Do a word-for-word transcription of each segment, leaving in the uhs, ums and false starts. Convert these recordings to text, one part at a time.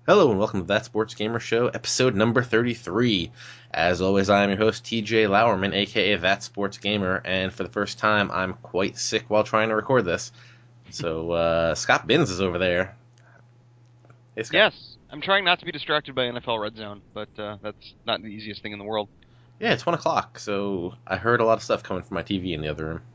Hello and welcome to That Sports Gamer Show, episode number thirty-three. As always, I am your host, T J Lowerman, aka That Sports Gamer, and for the first time, I'm quite sick while trying to record this. So, uh, Scott Binns is over there. Hey, Scott. Yes, I'm trying not to be distracted by N F L Red Zone, but uh, that's not the easiest thing in the world. Yeah, it's one o'clock, so I heard a lot of stuff coming from my T V in the other room.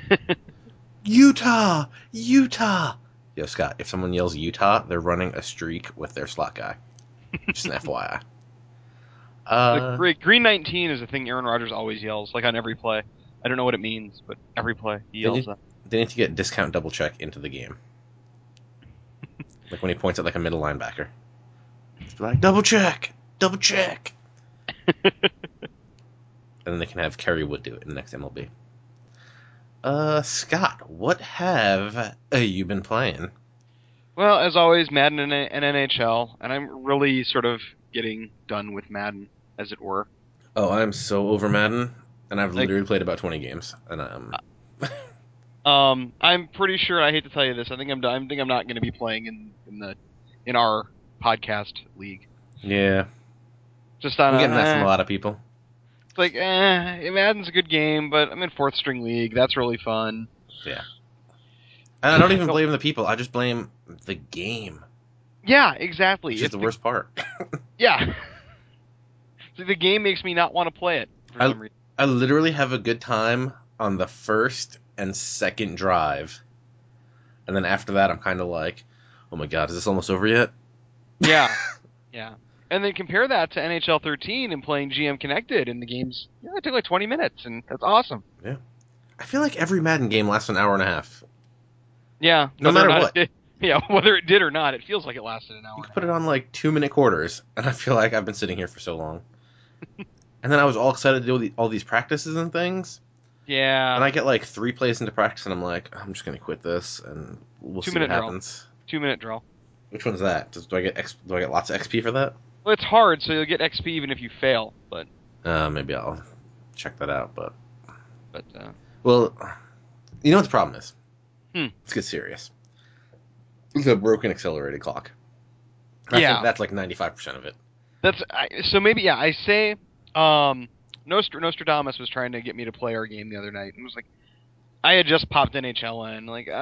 Utah! Utah! Yo, Scott, if someone yells Utah, they're running a streak with their slot guy. Just an F Y I. Uh, The Green nineteen is a thing Aaron Rodgers always yells, like on every play. I don't know what it means, but every play he They yells need, that. they need to get discount double check into the game. Like when he points at like a middle linebacker. It's like, double check! Double check! And then they can have Kerry Wood do it in the next M L B. Uh, Scott, what have uh, you been playing? Well, as always, Madden and, and N H L, and I'm really sort of getting done with Madden, as it were. Oh, I'm so over Madden, and I've Like, literally played about twenty games, and um, um, I'm pretty sure. I hate to tell you this. I think I'm. I think I'm not going to be playing in in the in our podcast league. yeah, Just on I'm a. getting that from a Eh. lot of people. It's like, eh, Madden's a good game, but I'm in fourth string league. That's really fun. Yeah, and I don't even blame the people. I just blame the game, Yeah, exactly. which is It's the the, worst part. yeah. So the game makes me not want to play it for I some reason. I literally have a good time on the first and second drive. And then after that, I'm kind of like, oh my god, is this almost over yet? Yeah, yeah. And then compare that to N H L thirteen and playing G M Connected, and the game's yeah, it took like twenty minutes, and that's awesome. Yeah. I feel like every Madden game lasts an hour and a half. Yeah, No whether or matter not what. it did, yeah, whether it did or not, it feels like it lasted an hour You and can a put it half. on like two minute quarters, and I feel like I've been sitting here for so long. And then I was all excited to do the, all these practices and things. And Yeah, I get like three plays into practice, and I'm like, I'm just going to quit this, and we'll two see what minute drill, happens. two minute drill. Which one's that? Does, do I get X, do I get lots of X P for that? Well, it's hard, so you'll get X P even if you fail, but Uh, maybe I'll check that out. But but uh, well, you know what the problem is? hmm. Let's get serious. The broken accelerated clock. I think Yeah. that's like ninety-five percent of it. That's I, so maybe yeah. I say um, Nostr- Nostradamus was trying to get me to play our game the other night, and was like, I had just popped N H L in, like, uh,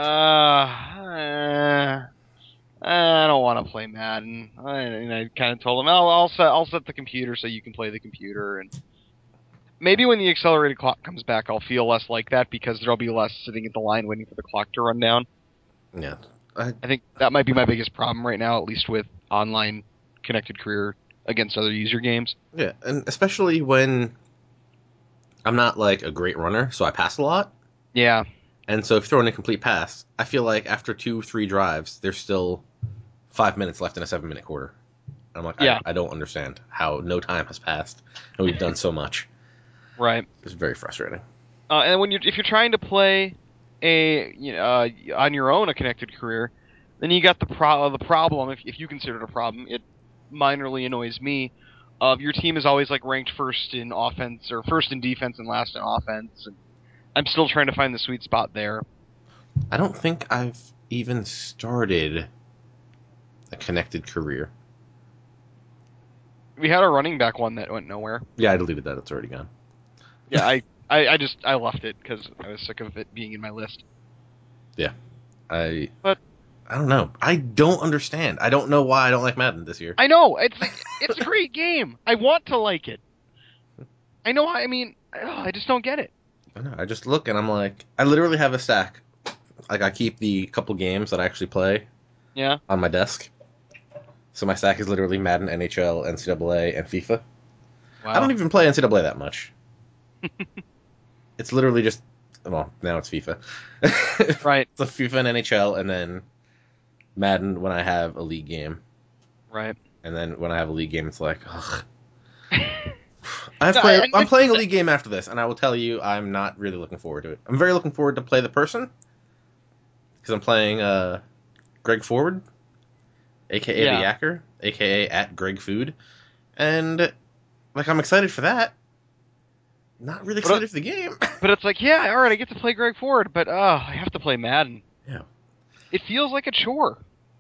uh I don't want to play Madden. I, and I kind of told him, I'll I'll set I'll set the computer so you can play the computer, and maybe when the accelerated clock comes back, I'll feel less like that because there'll be less sitting at the line waiting for the clock to run down. Yeah, I, I think that might be my biggest problem right now, at least with online connected career against other user games. yeah, and especially when I'm not like a great runner, so I pass a lot. Yeah. And so if you throw in a complete pass, I feel like after two, three drives, there's still five minutes left in a seven minute quarter. I'm like, I, Yeah. I don't understand how no time has passed and we've done so much. Right. It's very frustrating. Uh, and when you if you're trying to play a you know uh, on your own a connected career, then you got the pro the problem if if you consider it a problem, it minorly annoys me. Of your team is always like ranked first in offense or first in defense and last in offense, and I'm still trying to find the sweet spot there. I don't think I've even started a connected career. We had a running back one that went nowhere. Yeah, I deleted that. It's already gone. Yeah, I I, I just I left it because I was sick of it being in my list. Yeah. I But I don't know. I don't understand. I don't know why I don't like Madden this year. I know it's like it's a great game. I want to like it. I know. I mean, ugh, I just don't get it. I know. I just look and I'm like, I literally have a stack. Like I keep the couple games that I actually play Yeah. on my desk. So my stack is literally Madden, N H L, N C double A, and FIFA. I don't Wow. even play N C double A that much. It's literally just, well, now it's FIFA. Right. It's a FIFA and N H L, and then Madden when I have a league game. Right. And then when I have a league game, it's like, ugh. I've No, play, I, I'm I, playing a league game after this, and I will tell you, I'm not really looking forward to it. I'm very looking forward to play the person, because I'm playing uh, Greg Forward, aka the yeah. Yacker, aka at Greg Food, and like I'm excited for that. Not really But, excited for the game. but it's like, yeah, all right, I get to play Greg Ford, but uh, I have to play Madden. Yeah, It feels like a chore.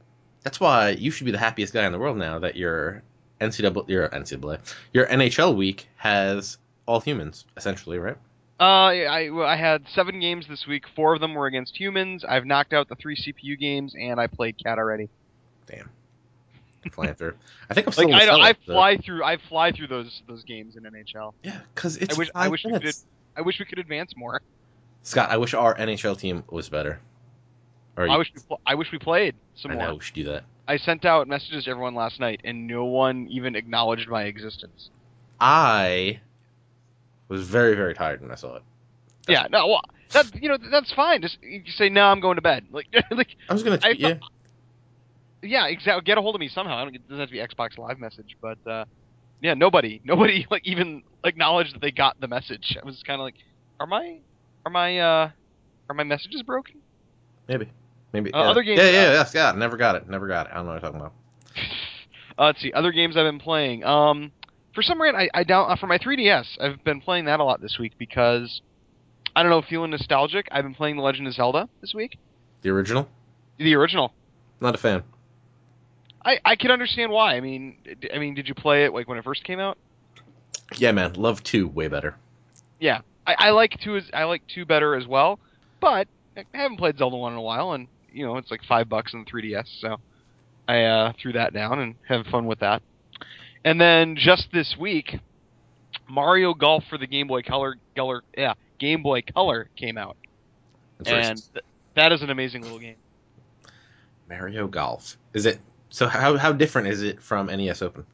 That's why you should be the happiest guy in the world now that your N C double A, your N C double A, your N H L week has all humans essentially, right? Uh, I, I had seven games this week. Four of them were against humans. I've knocked out the three C P U games, and I played Cat already. Damn, flying through. I think I'm still Like in the I, cellar, I so- fly through, I fly through those those games in N H L. Yeah, because it's I wish, five I wish we could, minutes. I wish we could advance more. Scott, I wish our N H L team was better. Or I wish, we, pl- I wish we played some I more. know we should do that. I sent out messages to everyone last night, and no one even acknowledged my existence. I was very, very tired when I saw it. Yeah, no, well, that you know that's fine. Just you say no, I'm going to bed. Like, like I'm just gonna tweet I, you. yeah, exactly. Get a hold of me somehow. I don't. It doesn't have to be Xbox Live message, but uh, yeah, nobody, nobody like even acknowledged that they got the message. I was kind of like, are my, are my, uh, are my messages broken? Maybe, maybe. Uh, yeah. other games. Yeah, yeah, uh, yeah. Scott, never got it. Never got it. I don't know what you're talking about. uh, let's see. Other games I've been playing. Um, for some reason, I, I down uh, for my three D S. I've been playing that a lot this week because I don't know, feeling nostalgic. I've been playing The Legend of Zelda this week. The original? The original. Not a fan. I, I can understand why. I mean, d- I mean, did you play it like when it first came out? Yeah, man. Love two way better. Yeah, I, I like two. As, I like two better as well, but I haven't played Zelda one in a while, and you know it's like five bucks on the three D S, so I uh, threw that down and have fun with that. And then just this week, Mario Golf for the Game Boy Color, Color yeah, Game Boy Color came out, It's and racist. th- that is an amazing little game. Mario Golf. Is it so? How how different is it from N E S Open?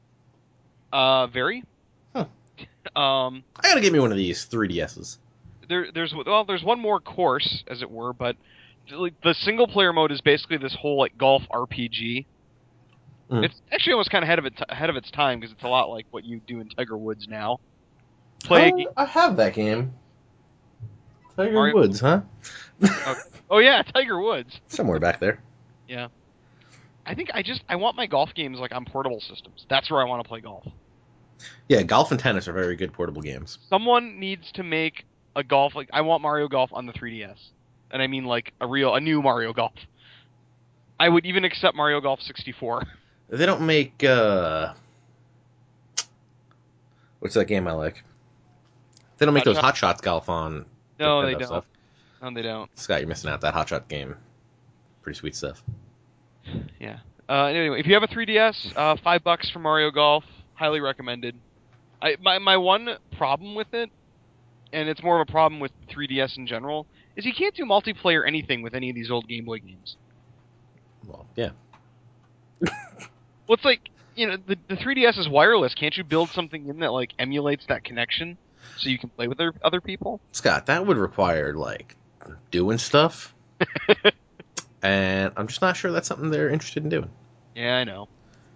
Uh, very. Huh. Um, I gotta get me one of these three D S's. there, there's well, there's one more course, as it were, but like, the single player mode is basically this whole like golf R P G. Mm. It's actually almost kind of ahead of it ahead of its time because it's a lot like what you do in Tiger Woods now. Play a game. I have that game. Tiger Mario- Woods, huh? Oh yeah, Tiger Woods. Somewhere back there. Yeah. I think I just I want my golf games like on portable systems. That's where I want to play golf. Yeah, golf and tennis are very good portable games. Someone needs to make a golf like I want Mario Golf on the three D S. And I mean like a real a new Mario Golf. I would even accept Mario Golf sixty-four. They don't make uh what's that game I like? They don't make Hot those Shot? Hot Shots golf on No, Nintendo they don't. stuff. No, they don't. Scott, you're missing out. That Hot Shot game, pretty sweet stuff. Yeah. Uh, anyway, if you have a three D S, uh, five bucks for Mario Golf, highly recommended. I my my one problem with it, and it's more of a problem with three D S in general, is you can't do multiplayer anything with any of these old Game Boy games. Well, yeah. Well, it's like you know the the three D S is wireless. Can't you build something in that like emulates that connection so you can play with other other people? Scott, that would require like doing stuff, and I'm just not sure that's something they're interested in doing. Yeah, I know.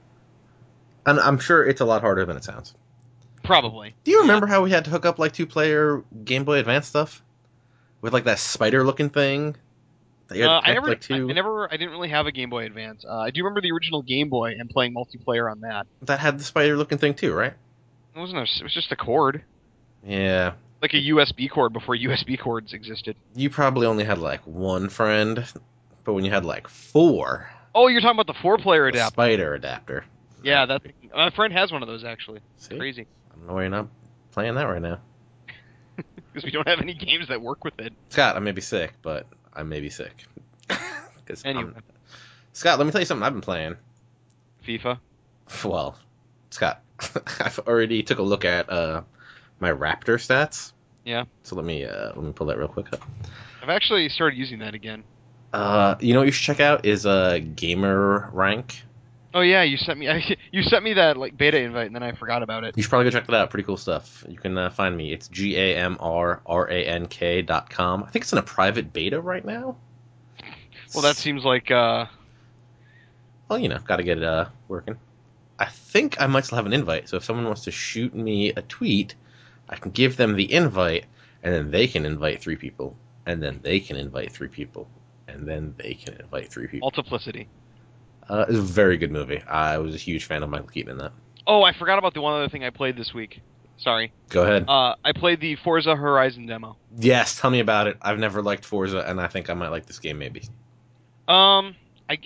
And I'm sure it's a lot harder than it sounds. Probably. Do you remember how we had to hook up like two-player Game Boy Advance stuff with like that spider-looking thing? That you had to Uh, I connect, never, like I, two I never, I didn't really have a Game Boy Advance. Uh, I do remember the original Game Boy and playing multiplayer on that. that had the spider-looking thing too, right? It wasn't. A, it was just a cord, Yeah. like a U S B cord before U S B cords existed. You probably only had like one friend, but when you had like four, Oh, you're talking about the four-player the adapter. spider adapter. Yeah, that. My friend has one of those actually. It's See? crazy I don't know why you're not playing that right now. because we don't have any games that work with it. Scott, I may be sick, but I may be sick. 'Cause I'm- Anyway, Scott, let me tell you something I've been playing. FIFA. Well, Scott, I've already took a look at uh, my Raptor stats. Yeah, So let me uh, let me pull that real quick up. I've actually started using that again. Uh, you know what you should check out is a uh, Gamer Rank. Oh yeah, you sent me. You sent me that like beta invite, and then I forgot about it. You should probably go check that out. Pretty cool stuff. You can uh, find me. It's G A M R R A N K dot com. I think it's in a private beta right now. Well, that seems like. uh Well, you know, got to get it uh, working. I think I might still have an invite, so if someone wants to shoot me a tweet, I can give them the invite, and then they can invite three people, and then they can invite three people, and then they can invite three people. Multiplicity. Uh, it's a very good movie. I was a huge fan of Michael Keaton in that. Oh, I forgot about the one other thing I played this week. Sorry. Go ahead. Uh, I played the Forza Horizon demo. Yes, tell me about it. I've never liked Forza, and I think I might like this game maybe. Um, I, I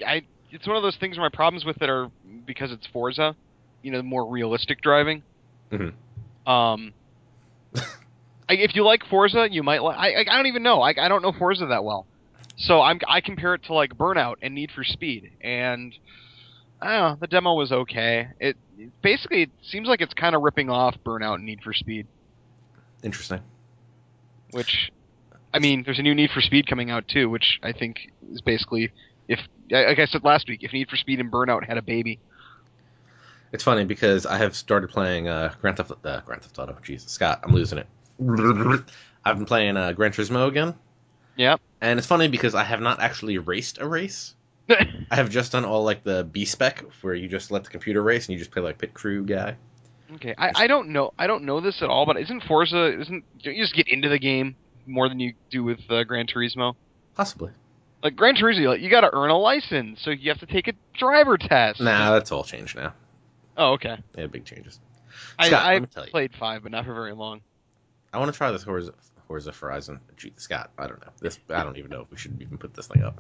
it's one of those things where my problems with it are because it's Forza, you know, more realistic driving. Mm-hmm. Um, I, if you like Forza, you might like. I, I don't even know. I, I don't know Forza that well, so I'm I compare it to like Burnout and Need for Speed, and I don't know. The demo was okay. It basically it seems like it's kind of ripping off Burnout and Need for Speed. Interesting. Which, I mean, there's a new Need for Speed coming out too, which I think is basically if, like I said last week, if Need for Speed and Burnout had a baby. It's funny because I have started playing uh, Grand Theft uh, Grand Theft Auto. Jesus, Scott, I'm losing it. I've been playing uh, Gran Turismo again. Yep. And it's funny because I have not actually raced a race. I have just done all like the B spec where you just let the computer race and you just play like pit crew guy. Okay, I, I don't know I don't know this at all, but isn't Forza isn't don't you just get into the game more than you do with uh, Gran Turismo? Possibly. Like Gran Turismo, like, you got to earn a license, so you have to take a driver test. Nah, that's all changed now. Oh, okay. Yeah, big changes. I Scott, I let me tell you. played five, but not for very long. I want to try this Forza, Forza Horizon. Gee, Scott, I don't know. This I don't even know if we should even put this thing up.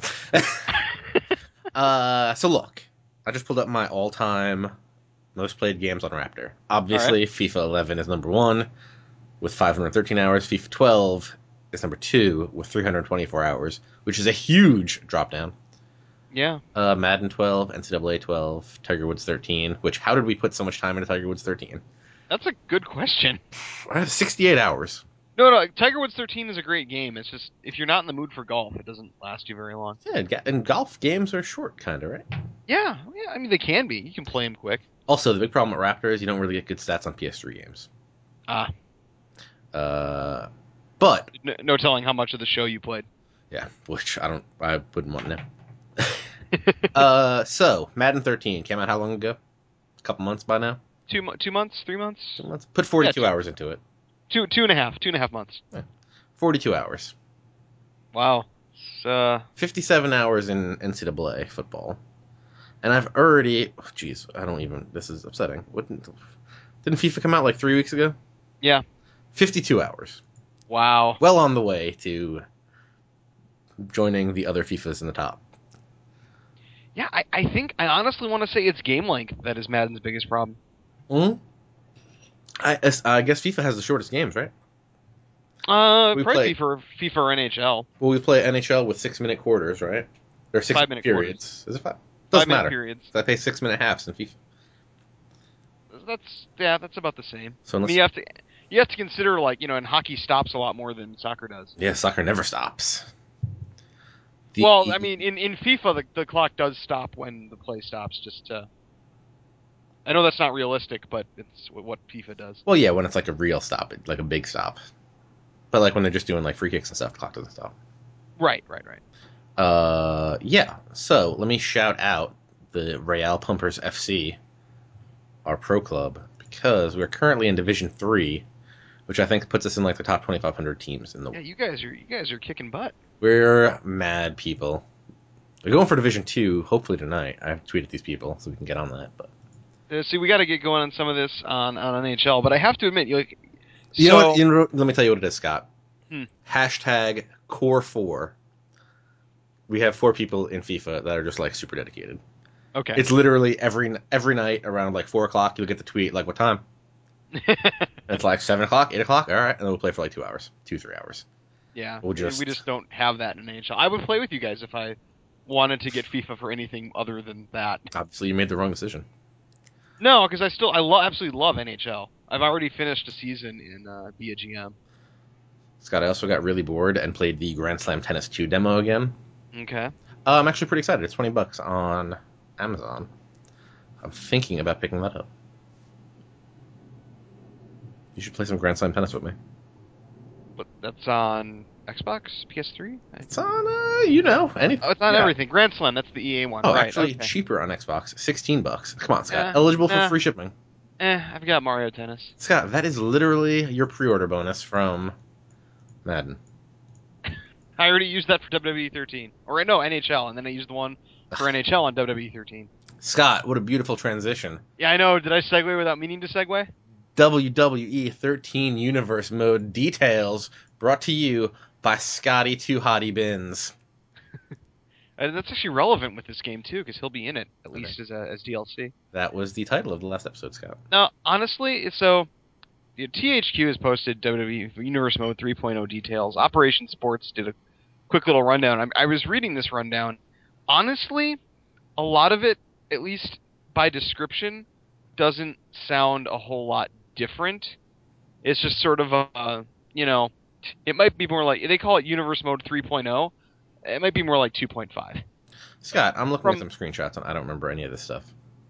uh, so look, I just pulled up my all-time most played games on Raptor. Obviously, Right. FIFA eleven is number one with five hundred thirteen hours. FIFA twelve is number two with three hundred twenty-four hours, which is a huge drop down. Yeah. Uh, Madden twelve, N C double A twelve, Tiger Woods thirteen. Which how did we put so much time into Tiger Woods thirteen? That's a good question. I have sixty-eight hours. No, no, Tiger Woods thirteen is a great game. It's just if you're not in the mood for golf, it doesn't last you very long. Yeah, and golf games are short, kind of, right? Yeah, yeah. I mean, they can be. You can play them quick. Also, the big problem with Raptor is you don't really get good stats on P S three games. Ah. Uh, but No, no telling how much of the show you played. yeah, which I don't, I wouldn't want to know. uh, so Madden thirteen came out how long ago? A couple months by now. two mo- two months, three months. Two months. Put forty-two Yeah, two, hours into it. Two two and a half, two and a half months. Yeah. forty-two hours. Wow. It's, uh, fifty-seven hours in N C double A football. And I've already, jeez, oh, I don't even, this is upsetting. What, didn't FIFA come out like three weeks ago? yeah. fifty-two hours. Wow. Well on the way to joining the other FIFAs in the top. Yeah, I, I think I honestly want to say it's game length that is Madden's biggest problem. Hmm. I, I guess FIFA has the shortest games, right? Uh, We probably play- FIFA, FIFA or N H L. Well, we play N H L with six minute quarters, right? Or six Five minute periods. Is it five? Doesn't Five minute matter. periods. I play six minute halves in FIFA. That's yeah, that's about the same. So I unless, mean, you have to you have to consider like you know, and hockey stops a lot more than soccer does. yeah, soccer never stops. The, Well, I mean, in, in FIFA, the, the clock does stop when the play stops. Just to, I know that's not realistic, but it's what FIFA does. well, yeah, when it's like a real stop, like a big stop. But like when they're just doing like free kicks and stuff, the clock doesn't stop. Right, right, right. Uh, yeah. So let me shout out the Real Pumpers F C, our pro club, because we're currently in Division Three, which I think puts us in like the top twenty-five hundred teams in the. Yeah, you guys are you guys are kicking butt. We're mad people. We're going for Division Two, hopefully tonight. I've tweeted these people so we can get on that. But Uh, see, we got to get going on some of this on, on N H L, but I have to admit, you like, you so, know what? You know, let me tell you what it is, Scott. Hmm. Hashtag Core Four. We have four people in FIFA that are just like super dedicated. Okay. It's literally every every night around like four o'clock. You'll get the tweet like, "What time?" And it's like seven o'clock, eight o'clock. All right, and then we'll play for like two hours, two three hours. Yeah, We'll we- just- we just don't have that in N H L. I would play with you guys if I wanted to get FIFA for anything other than that. Obviously, you made the wrong decision. No, because I still I lo- absolutely love N H L. I've already finished a season in uh, be a G M. Scott, I also got really bored and played the Grand Slam Tennis two demo again. Okay. Uh, I'm actually pretty excited. It's twenty bucks on Amazon. I'm thinking about picking that up. You should play some Grand Slam Tennis with me. But that's on Xbox, P S three? It's on, uh, you know, any. Oh, it's on yeah. everything. Grand Slam, that's the E A one. Oh, right, actually, okay. cheaper on Xbox. sixteen bucks. Come on, Scott. Eh, Eligible for nah. free shipping. Eh, I've got Mario Tennis. Scott, that is literally your pre-order bonus from Madden. I already used that for W W E thirteen. Or no, N H L, and then I used the one for N H L on W W E thirteen. Scott, what a beautiful transition. Yeah, I know. Did I segue without meaning to segue? W W E thirteen Universe Mode details brought to you by Scotty Two Hottie Bins. And that's actually relevant with this game too, because he'll be in it at Okay. least as a, as D L C. That was the title of the last episode, Scott. Now, honestly, so you know, T H Q has posted W W E Universe Mode three point oh details. Operation Sports did a quick little rundown. I, I was reading this rundown. Honestly, a lot of it, at least by description, doesn't sound a whole lot different. It's just sort of a, you know, it might be more like, they call it Universe Mode three point oh. It might be more like two point five. Scott, I'm looking From, at some screenshots and I don't remember any of this stuff.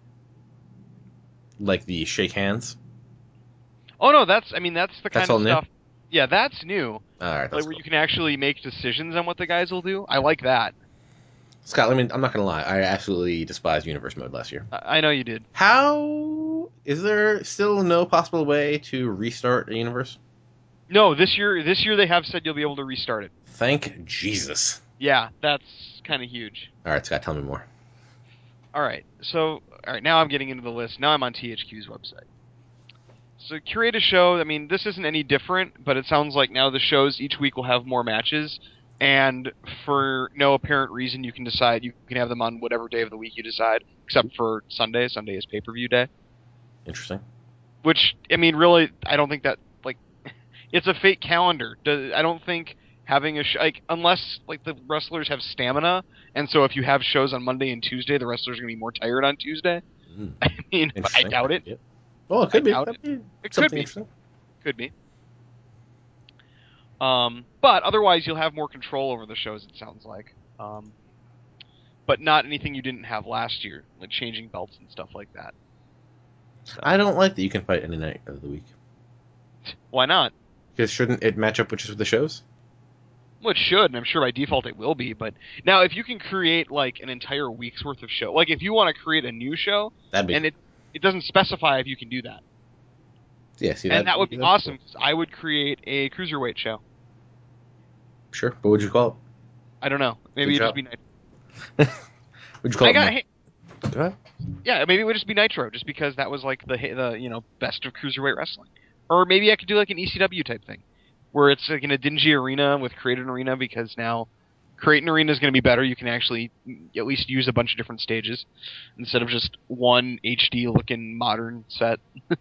Like the shake hands. Oh no, that's I mean that's the kind That's of all new? stuff. Yeah, that's new. All right, that's Like where cool. you can actually make decisions on what the guys will do. I like that. Scott, let me. I'm not gonna lie. I absolutely despised Universe Mode last year. I, I know you did. How is there still no possible way to restart a universe? No, this year this year they have said you'll be able to restart it. Thank Jesus. Yeah, that's kind of huge. All right, Scott, tell me more. All right, so all right now I'm getting into the list. Now I'm on T H Q's website. So curate a show. I mean, this isn't any different, but it sounds like now the shows each week will have more matches, and for no apparent reason, you can decide you can have them on whatever day of the week you decide, except for Sunday. Sunday is pay-per-view day. Interesting. Which I mean, really, I don't think that like it's a fake calendar. Does- I don't think having a sh- like unless like the wrestlers have stamina, and so if you have shows on Monday and Tuesday, the wrestlers are gonna be more tired on Tuesday. Mm, I mean, but I interesting. doubt it. Yep. Well, it could I be. doubt That'd be It something could be. interesting. Could be. Um, but otherwise, you'll have more control over the shows. It sounds like, um, but not anything you didn't have last year, like changing belts and stuff like that. So, I don't like that you can fight any night of the week. why not? Because shouldn't it match up with just the shows? Well, it should, and I'm sure by default it will be. But now, if you can create like an entire week's worth of show, like if you want to create a new show, That'd be. and it it doesn't specify if you can do that, Yeah, see, and that would be that'd awesome. 'Cause I would create a cruiserweight show. cool. Sure. What would you call I don't know. Maybe Good it'd just job. be Nitro. it? would you call I it? got Mon- hey, Go ahead. yeah, maybe it would just be Nitro, just because that was like the the you know best of cruiserweight wrestling. Or maybe I could do like an E C W type thing, where it's like in a dingy arena with Created Arena, because now Created Arena is going to be better. You can actually at least use a bunch of different stages instead of just one H D looking modern set,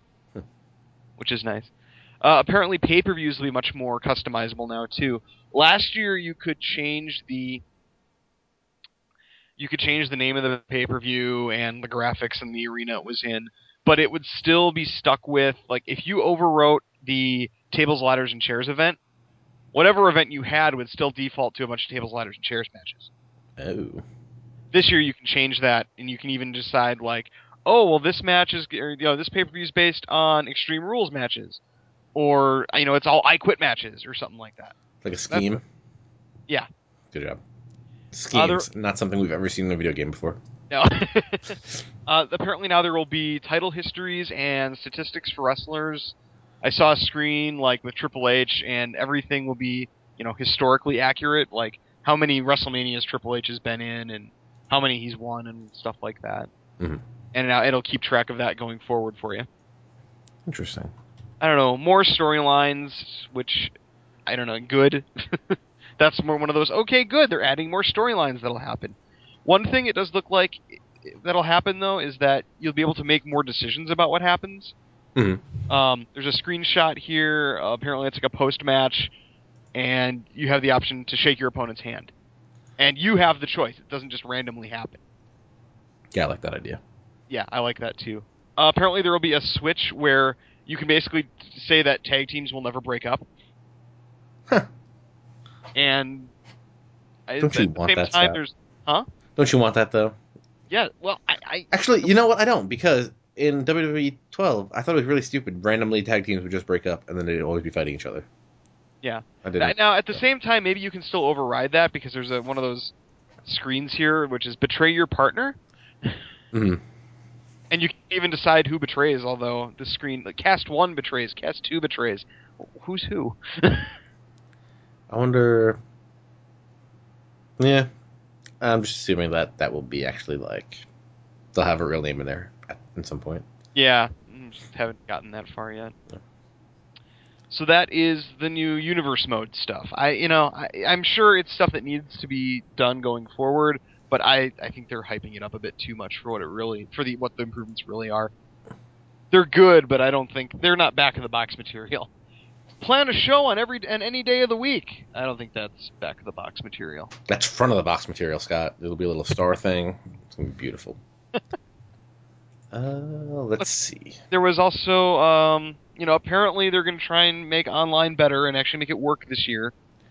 which is nice. Uh, apparently, pay-per-views will be much more customizable now too. Last year, you could change the you could change the name of the pay-per-view and the graphics and the arena it was in, but it would still be stuck with, like, if you overwrote the tables, ladders, and chairs event, whatever event you had would still default to a bunch of tables, ladders, and chairs matches. Oh. This year you can change that, and you can even decide, like, oh, well, this match is, or, you know, this pay-per-view is based on Extreme Rules matches, or, you know, it's all I Quit matches, or something like that. Like a scheme? That's, yeah. Good job. Schemes. Other- Not something we've ever seen in a video game before. No. uh, apparently now there will be title histories and statistics for wrestlers. I saw a screen like with Triple H, and everything will be, you know, historically accurate, like how many WrestleManias Triple H has been in and how many he's won and stuff like that. Mm-hmm. And now it'll keep track of that going forward for you. Interesting. I don't know, more storylines, which I don't know, good. That's more one of those, okay, good, they're adding more storylines that'll happen. One thing it does look like that'll happen, though, is that you'll be able to make more decisions about what happens. Mm-hmm. Um, there's a screenshot here. Uh, apparently it's like a post-match, and you have the option to shake your opponent's hand. And you have the choice. It doesn't just randomly happen. Yeah, I like that idea. Yeah, I like that, too. Uh, apparently there will be a switch where you can basically say that tag teams will never break up. Huh. And I- Don't you at the want same that, time, Scott? there's... Huh? Don't you want that, though? Yeah, well, I... I Actually, you know what? I don't, because in W W E twelve, I thought it was really stupid. Randomly, tag teams would just break up, and then they'd always be fighting each other. Yeah. I didn't. Now, at the same time, maybe you can still override that, because there's a, one of those screens here, which is betray your partner. Mm-hmm. And you can even decide who betrays, although the screen... Like, cast one betrays, cast two betrays. Who's who? I wonder... Yeah. I'm just assuming that that will be actually, like... They'll have a real name in there at, at some point. Yeah, just haven't gotten that far yet. Yeah. So that is the new universe mode stuff. I, you know, I, I'm sure it's stuff that needs to be done going forward, but I, I think they're hyping it up a bit too much for what it really for the what the improvements really are. They're good, but I don't think they're not back of the box material. Plan a show on every and any day of the week. I don't think that's back of the box material. That's front of the box material, Scott. It'll be a little star thing. It's gonna be beautiful. uh, let's see. There was also, um, you know, apparently they're going to try and make online better and actually make it work this year.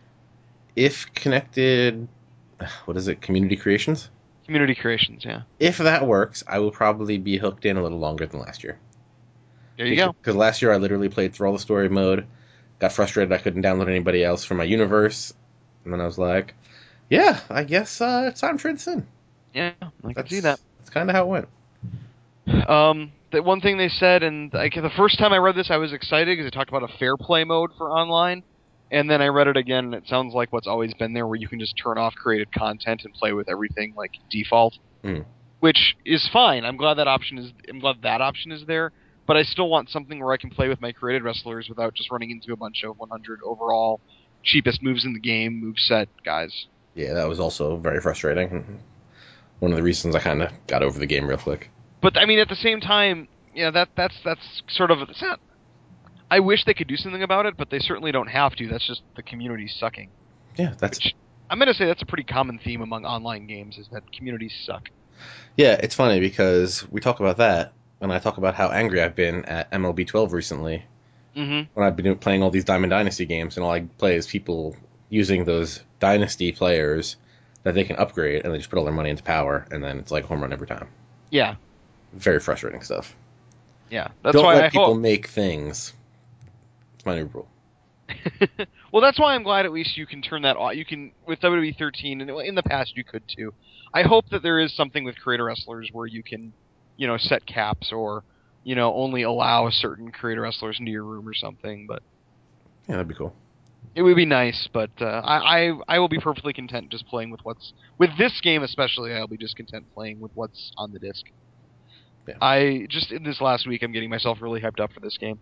If connected, what is it? Community Creations. Community Creations, yeah. If that works, I will probably be hooked in a little longer than last year. There you go. Because last year I literally played through all the story mode, got frustrated I couldn't download anybody else from my universe, and then I was like, yeah, I guess uh, it's time to trade this in. Yeah, I can That's, see that. That's kind of how it went. Um, the one thing they said, and like the first time I read this, I was excited because they talked about a fair play mode for online, and then I read it again, and it sounds like what's always been there, where you can just turn off created content and play with everything like default, Mm. which is fine. I'm glad that option is. I'm glad that option is there. But I still want something where I can play with my created wrestlers without just running into a bunch of one hundred overall cheapest moves in the game moveset guys. Yeah, that was also very frustrating. One of the reasons I kind of got over the game real quick. But I mean, at the same time, yeah, that that's that's sort of it's not. I wish they could do something about it, but they certainly don't have to. That's just the community sucking. Yeah, that's. Which, I'm gonna say that's a pretty common theme among online games is that communities suck. Yeah, it's funny because we talk about that, and I talk about how angry I've been at M L B twelve recently. Mm-hmm. When I've been playing all these Diamond Dynasty games, and all I play is people using those Dynasty players that they can upgrade, and they just put all their money into power, and then it's like a home run every time. Yeah. Very frustrating stuff. Yeah. That's Don't why let I people hope. make things. It's my new rule. Well, that's why I'm glad at least you can turn that off. You can with W W E thirteen, and in the past you could too. I hope that there is something with creator wrestlers where you can, you know, set caps or, you know, only allow certain creator wrestlers into your room or something. But Yeah, that'd be cool. it would be nice. But uh, I, I I will be perfectly content just playing with what's with this game especially. I'll be just content playing with what's on the disc. Yeah. I just in this last week I'm getting myself really hyped up for this game.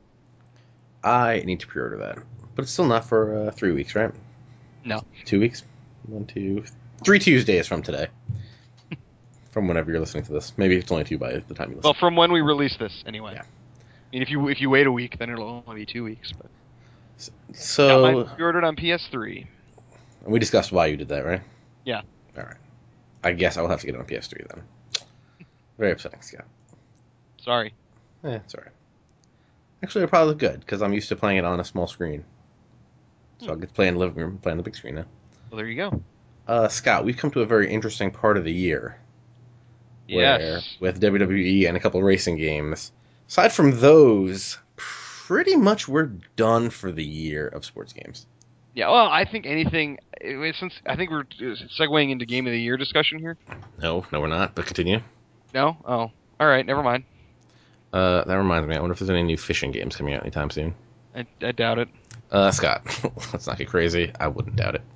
I need to pre-order that, but it's still not for uh, three weeks, right? No. Two weeks. One, two, three Tuesdays from today. From whenever you're listening to this, maybe it's only two by the time you listen. Well, from when we release this, anyway. Yeah. I mean, if you if you wait a week, then it'll only be two weeks. But So got mine ordered on P S three. we discussed why you did that, right? Yeah. All right. I guess I will have to get it on P S three then. Very upsetting, Scott. Sorry. Eh, it's alright. Actually, it'll probably look good, because I'm used to playing it on a small screen. So I'll get to play in the living room, play on the big screen now. Well, there you go. Uh, Scott, we've come to a very interesting part of the year. Where, Yes. with W W E and a couple racing games, aside from those, pretty much we're done for the year of sports games. Yeah. Well, I think anything. Since I think we're segueing into game of the year discussion here. No, no, we're not, but continue. No. Oh. All right. Never mind. Uh, that reminds me, I wonder if there's any new fishing games coming out anytime soon. I, I doubt it. Uh, Scott, let's not get crazy. I wouldn't doubt it.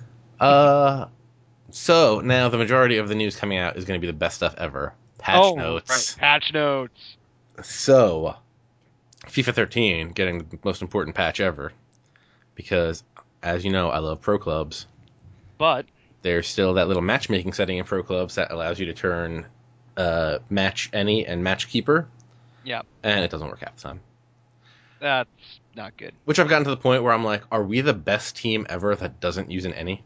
Uh, so now the majority of the news coming out is going to be the best stuff ever. Patch oh, notes. Right. Patch notes. So, FIFA thirteen getting the most important patch ever. Because, as you know, I love Pro Clubs. But There's still that little matchmaking setting in Pro Clubs that allows you to turn uh, Match Any and Match Keeper. yeah, And it doesn't work half the time. that's not good. Which I've gotten to the point where I'm like, are we the best team ever that doesn't use an Any?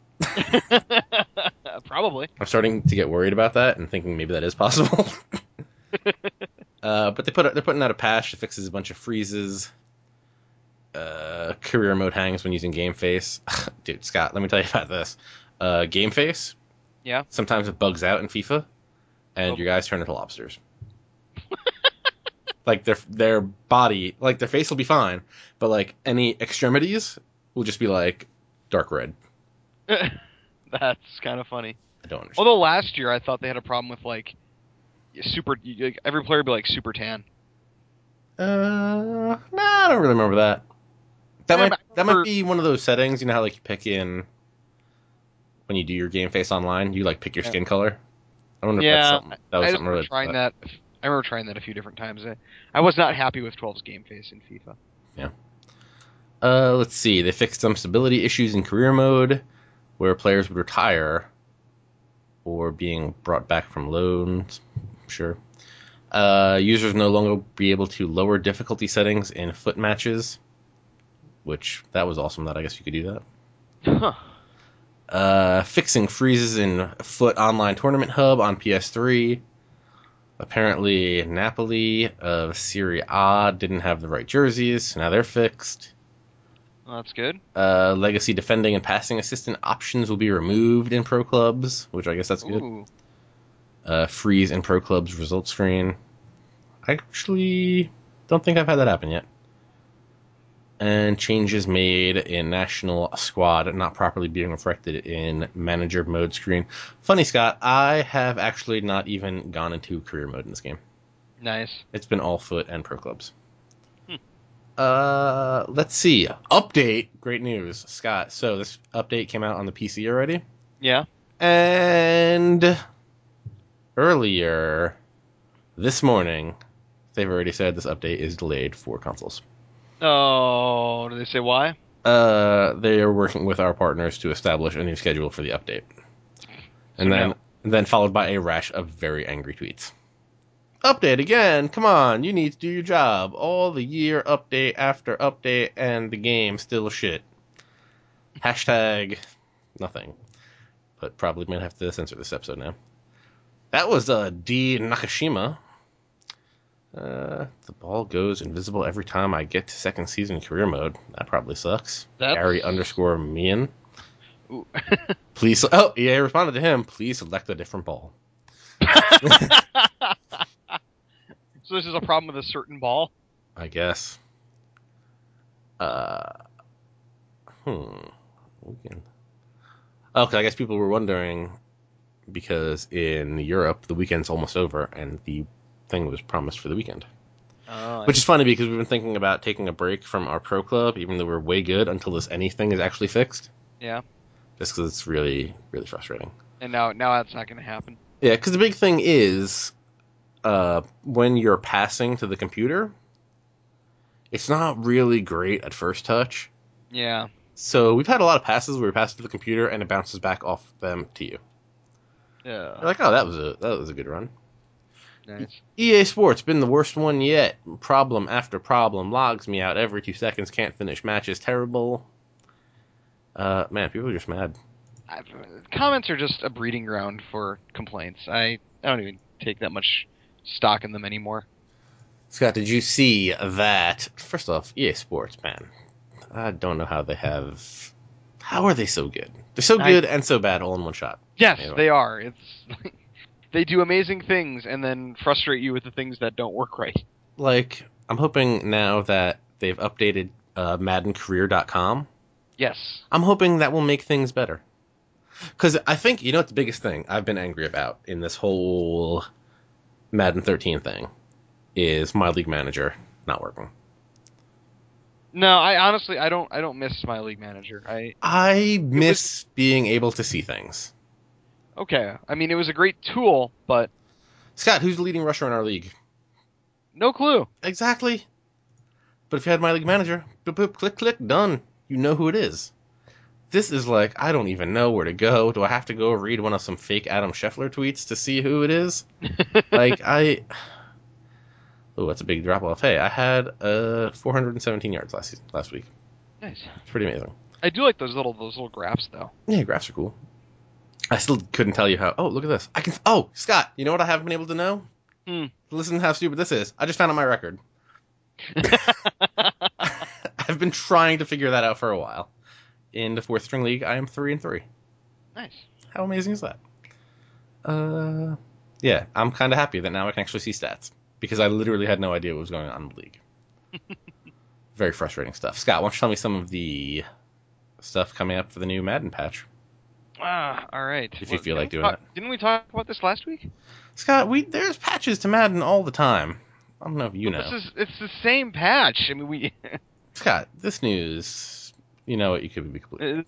Probably. I'm starting to get worried about that and thinking maybe that is possible. uh, but they put they're putting out a patch that fixes a bunch of freezes. Uh, career mode hangs when using Game Face. Dude, Scott, let me tell you about this. Uh, Game Face. Yeah. Sometimes it bugs out in FIFA, and Oh. your guys turn into lobsters. Like their their body, like their face will be fine, but like any extremities will just be like dark red. That's kind of funny. I don't understand. Although last year I thought they had a problem with like super. Like, every player would be like super tan. Uh, nah, I don't really remember that. That Yeah, might but that for- might be one of those settings. You know how like you pick in when you do your Game Face online, you like pick your Yeah. skin color. I wonder if Yeah, that's something that was I just something remember related to trying that. that. I remember trying that a few different times. I, I was not happy with twelve's game face in FIFA. Uh, let's see. They fixed some stability issues in career mode, where players would retire or being brought back from loans. Sure. Uh, users no longer be able to lower difficulty settings in foot matches, which that was awesome that I guess you could do that. Huh. Uh, fixing freezes in Foot Online Tournament Hub on P S three. Apparently, Napoli of Serie A didn't have the right jerseys, so now they're fixed. Well, that's good. Uh, legacy defending and passing assistant options will be removed in Pro Clubs, which I guess that's good. Ooh. Uh, freeze in Pro Clubs result screen. I actually don't think I've had that happen yet. And changes made in National Squad not properly being reflected in Manager Mode screen. Funny, Scott, I have actually not even gone into career mode in this game. Nice. It's been all Foot and Pro Clubs. Hmm. Uh, let's see. Update. Great news, Scott. So this update came out on the P C already. Yeah. And earlier this morning, they've already said this update is delayed for consoles. Oh, did they say why? Uh, they are working with our partners to establish a new schedule for the update. And So then no. and then followed by a rash of very angry tweets. Update again, come on, you need to do your job. All the year update after update and the game still shit. Hashtag nothing. But probably might have to censor this episode now. That was uh, D. Nakashima. Uh, the ball goes invisible every time I get to second season career mode. That probably sucks. That's... Gary underscore Mian. Ooh. Please. Oh, E A responded to him. Please select a different ball. So this is a problem with a certain ball? I guess. Uh. Hmm. Weekend. Oh, because I guess people were wondering because in Europe the weekend's almost over and the thing was promised for the weekend. Oh, Which is funny because we've been thinking about taking a break from our pro club, even though we're way good, until this anything is actually fixed. Yeah. Just because it's really, really frustrating. And now, now that's not going to happen. Yeah, because the big thing is, uh, when you're passing to the computer, it's not really great at first touch. Yeah. So we've had a lot of passes where we pass to the computer and it bounces back off them to you. Yeah. You're like, oh, that was a that was a good run. Nice. E A Sports been the worst one yet. Problem after problem. Logs me out every two seconds. Can't finish matches. Terrible. Uh, man, people are just mad. I've, comments are just a breeding ground for complaints. I, I don't even take that much stock in them anymore. Scott, did you see that? First off, E A Sports, man. I don't know how they have... How are they so good? They're so good I... and so bad all in one shot. Yes, anyway. They are. It's they do amazing things and then frustrate you with the things that don't work right. Like, I'm hoping now that they've updated uh, Madden Career dot com. Yes. I'm hoping that will make things better. Because I think, you know what the biggest thing I've been angry about in this whole Madden thirteen thing is My League Manager not working. No, I honestly, I don't I don't miss My League Manager. I I miss was, being able to see things. Okay. I mean, it was a great tool, but... Scott, who's the leading rusher in our league? No clue. Exactly. But if you had My League Manager, boop, boop, click, click, done. You know who it is. This is like, I don't even know where to go. Do I have to go read one of some fake Adam Scheffler tweets to see who it is? Like, I... Oh, that's a big drop-off. Hey, I had uh, four hundred seventeen yards last season, last week. Nice. It's pretty amazing. I do like those little those little graphs, though. Yeah, graphs are cool. I still couldn't tell you how... Oh, look at this. I can... Oh, Scott, you know what I haven't been able to know? Hmm. Listen to how stupid this is. I just found out my record. I've been trying to figure that out for a while. In the fourth string league, I am three and three. Nice. How amazing is that? Uh, yeah, I'm kind of happy that now I can actually see stats because I literally had no idea what was going on in the league. Very frustrating stuff. Scott, why don't you tell me some of the stuff coming up for the new Madden patch? Ah, all right. If well, you feel like doing talk, that. Didn't we talk about this last week? Scott, we there's patches to Madden all the time. I don't know if you well, know. This is it's the same patch. I mean, we. Scott, this news. You know what? You could be completely.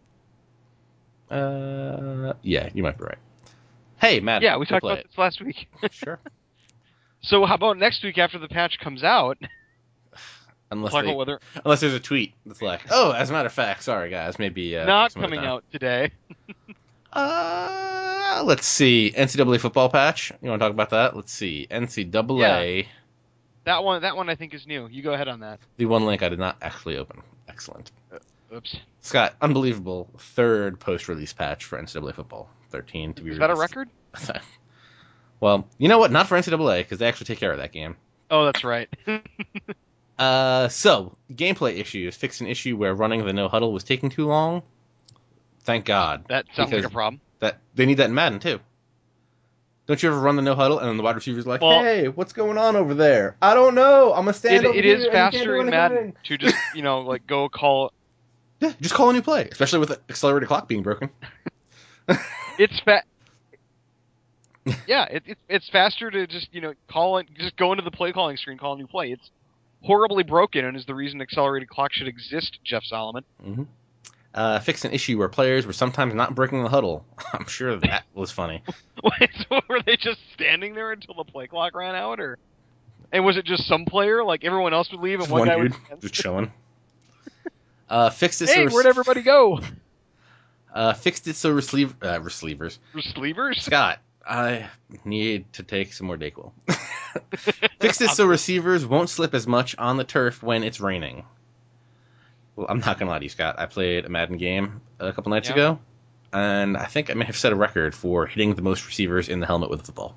Uh, yeah, you might be right. Hey, Madden. Yeah, we talked about it. this last week. Sure. So how about next week after the patch comes out? Unless we'll they, whether... unless there's a tweet that's like, oh, as a matter of fact, sorry guys, maybe uh, not some other coming time. out today. Uh, Uh, let's see. N C double A football patch. You want to talk about that? Let's see. N C double A. Yeah. That one, that one I think is new. You go ahead on that. The one link I did not actually open. Excellent. Oops. Scott, unbelievable third post-release patch for N C double A football thirteen to be Is released. that a record? Well, you know what? Not for N C double A, because they actually take care of that game. Oh, that's right. uh, so, gameplay issues. Fixed an issue where running the no-huddle was taking too long. Thank God. That sounds like a problem. That They need that in Madden, too. Don't you ever run the no-huddle, and then the wide receiver's like, well, hey, what's going on over there? I don't know. I'm going to stand it, over it here is and faster you can't in do Madden anything. to just, you know, like, go call... Yeah, just call a new play, especially with the accelerated clock being broken. It's fa- Yeah, it, it, it's faster to just, you know, call it, just go into the play calling screen, call a new play. It's horribly broken and is the reason accelerated clock should exist, Jeff Solomon. Mm-hmm. Uh, fixed an issue where players were sometimes not breaking the huddle. I'm sure that was funny. Wait, so were they just standing there until the play clock ran out, or? And was it just some player, like everyone else would leave and Just one, one guy dude would just chilling. Uh, fixed it Hey, so where'd everybody go? Uh, fixed it so receive uh, receivers. Receivers? Scott, I need to take some more Dayquil. Fixed it so receivers won't slip as much on the turf when it's raining. Well, I'm not gonna lie to you, Scott. I played a Madden game a couple nights Yeah. ago, and I think I may have set a record for hitting the most receivers in the helmet with a football.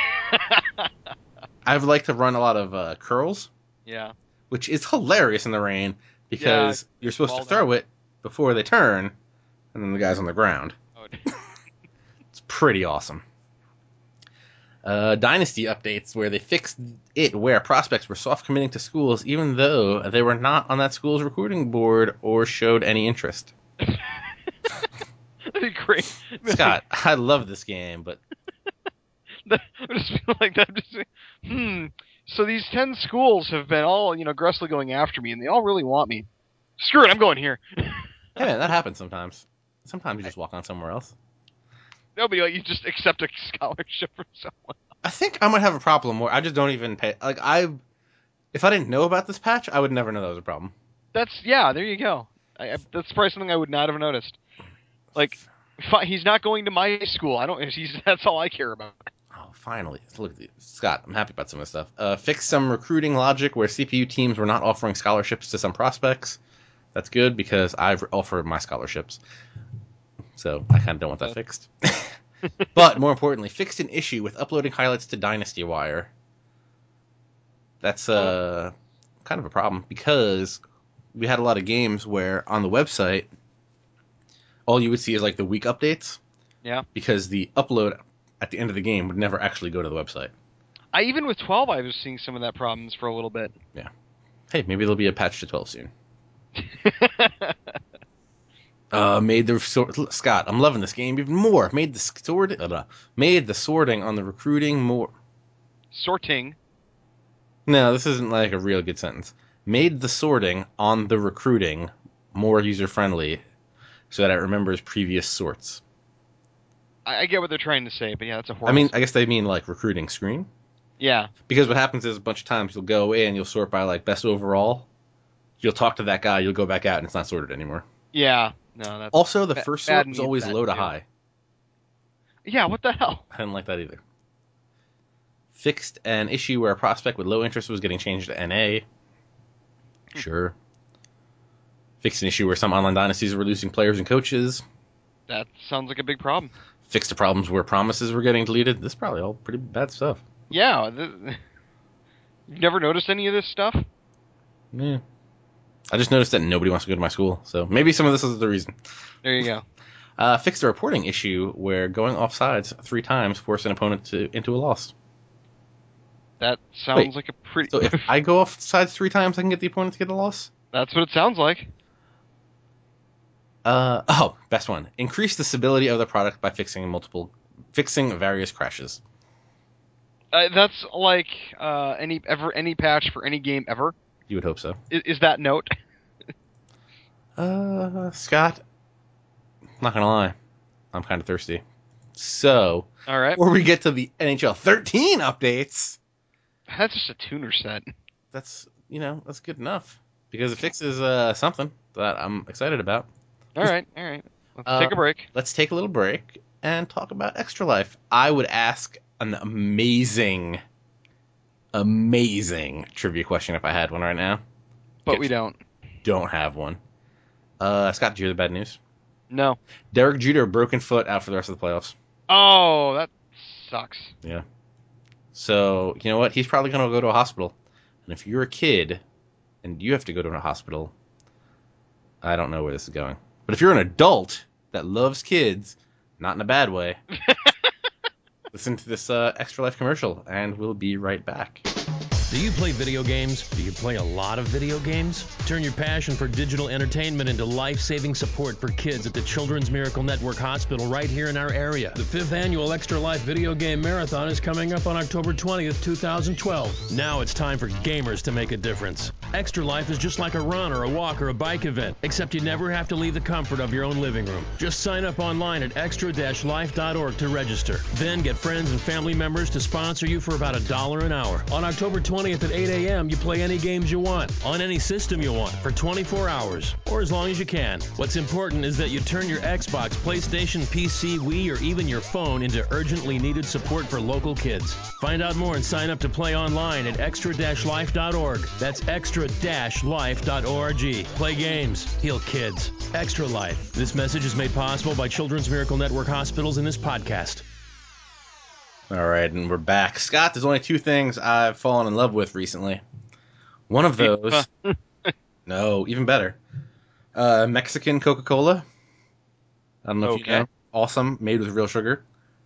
I would like to run a lot of uh, curls. Yeah. Which is hilarious in the rain because Yeah, you're supposed to fall throw down. it before they turn, and then the guy's on the ground. Oh, It's pretty awesome. Uh, Dynasty updates where they fixed it where prospects were soft committing to schools even though they were not on that school's recruiting board or showed any interest. That'd be great. Scott, I love this game, but I just feel like that. Just, hmm. So these ten schools have been all, you know, aggressively going after me, and they all really want me. Screw it, I'm going here. hey man, that happens sometimes. Sometimes you just walk on somewhere else. Nobody, like, you just accept a scholarship from someone. I think I might have a problem where I just don't even pay. Like I, if I didn't know about this patch, I would never know that was a problem. That's yeah. There you go. I, I, that's probably something I would not have noticed. Like, fi- he's not going to my school. I don't. He's, that's all I care about. Oh, finally. Look at this. Scott, I'm happy about some of this stuff. Uh, fix some recruiting logic where C P U teams were not offering scholarships to some prospects. That's good because I've offered my scholarships. So I kind of don't want that fixed. But more importantly, fixed an issue with uploading highlights to Dynasty Wire. That's uh, kind of a problem because we had a lot of games where on the website, all you would see is like the week updates. Yeah. Because the upload at the end of the game would never actually go to the website. I even with twelve, I was seeing some of that problems for a little bit. Yeah. Hey, maybe there'll be a patch to twelve soon. uh, made the sort Scott, I'm loving this game even more. Made the sort uh, made the sorting on the recruiting more. Sorting. No, this isn't like a real good sentence. Made the sorting on the recruiting more user friendly, so that it remembers previous sorts. I, I get what they're trying to say, but yeah, that's a horrible. I mean, I guess they mean like recruiting screen. Yeah. Because what happens is a bunch of times you'll go away and you'll sort by like best overall. You'll talk to that guy, you'll go back out, and it's not sorted anymore. Yeah. No. That's Also, the ba- first sort was always low to too. high. Yeah. What the hell? I didn't like that either. Fixed an issue where a prospect with low interest was getting changed to N A. Sure. Fixed an issue where some online dynasties were losing players and coaches. That sounds like a big problem. Fixed the problems where promises were getting deleted. This is probably all pretty bad stuff. Yeah. The, you've never noticed any of this stuff? Yeah. I just noticed that nobody wants to go to my school, so maybe some of this is the reason. There you go. Uh, fixed a reporting issue where going offsides three times forced an opponent to into a loss. That sounds Wait, like a pretty... So if I go offsides three times, I can get the opponent to get a loss? That's what it sounds like. Uh, oh, best one. Increase the stability of the product by fixing multiple, fixing various crashes. Uh, that's like uh, any ever any patch for any game ever. You would hope so. Is, is that note? Uh, Scott, not gonna lie, I'm kind of thirsty. So, All right. before we get to the N H L thirteen updates, That's just a tuner set. that's, you know, that's good enough. Because it fixes uh, something that I'm excited about. All right, all right. Let's Uh, take a break. Let's take a little break. and talk about Extra Life. I would ask an amazing, amazing trivia question if I had one right now. But we don't. Don't have one. Uh, Scott, did you hear the bad news? No. Derek Jeter, broken foot, out for the rest of the playoffs. Oh, that sucks. Yeah. So, you know what? He's probably going to go to a hospital. And if you're a kid and you have to go to a hospital, I don't know where this is going. But if you're an adult that loves kids, not in a bad way, listen to this uh, Extra Life commercial, and we'll be right back. Do you play video games? Do you play a lot of video games? Turn your passion for digital entertainment into life-saving support for kids at the Children's Miracle Network Hospital right here in our area. The fifth annual Extra Life Video Game Marathon is coming up on October twentieth, two thousand twelve. Now it's time for gamers to make a difference. Extra Life is just like a run or a walk or a bike event, except you never have to leave the comfort of your own living room. Just sign up online at extra dash life dot org to register. Then get friends and family members to sponsor you for about a dollar an hour. On October twentieth at eight a.m., you play any games you want, on any system you want, for twenty-four hours, or as long as you can. What's important is that you turn your Xbox, PlayStation, P C, Wii, or even your phone into urgently needed support for local kids. Find out more and sign up to play online at extra dash life dot org. That's extra dash life dot org. Play games, heal kids. Extra Life. This message is made possible by Children's Miracle Network Hospitals in this podcast. All right, and we're back. Scott, there's only two things I've fallen in love with recently. One of those... no, even better. Uh, Mexican Coca-Cola. I don't know if Okay. you know. Awesome, made with real sugar.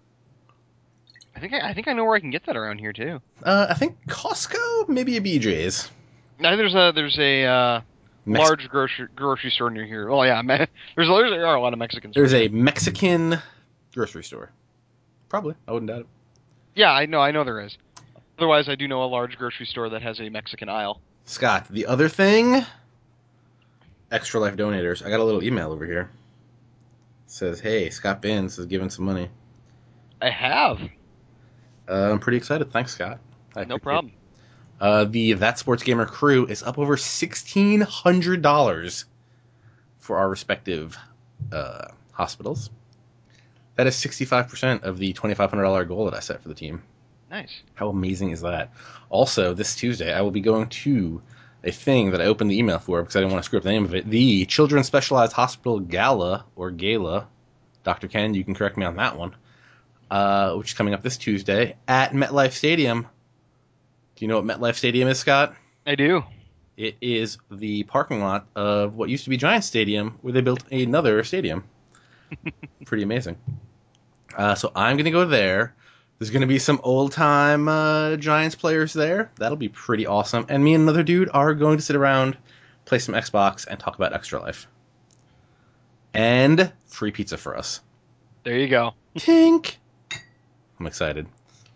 I think I, I think I know where I can get that around here too. Uh, I think Costco, maybe a B J's. Now there's a there's a uh, Mex- large grocery grocery store near here. Oh yeah, man. There's there's there are a lot of Mexicans. There's a Mexican grocery store. Probably, I wouldn't doubt it. Yeah, I know I know there is. Otherwise, I do know a large grocery store that has a Mexican aisle. Scott, the other thing, Extra Life donators. I got a little email over here. It says, hey, Scott Binns is giving some money. I have. Uh, I'm pretty excited. Thanks, Scott. I No appreciate problem. it. Uh, the That Sports Gamer crew is up over sixteen hundred dollars for our respective uh, hospitals. That is sixty-five percent of the twenty-five hundred dollars goal that I set for the team. Nice. How amazing is that? Also, this Tuesday, I will be going to a thing that I opened the email for because I didn't want to screw up the name of it. The Children's Specialized Hospital Gala, or Gala. Doctor Ken, you can correct me on that one. Uh, which is coming up this Tuesday at MetLife Stadium. Do you know what MetLife Stadium is, Scott? I do. It is the parking lot of what used to be Giants Stadium, where they built another stadium. Pretty amazing. Uh, so I'm going to go there. There's going to be some old-time uh, Giants players there. That'll be pretty awesome. And me and another dude are going to sit around, play some Xbox, and talk about Extra Life. And free pizza for us. There you go. Tink! I'm excited.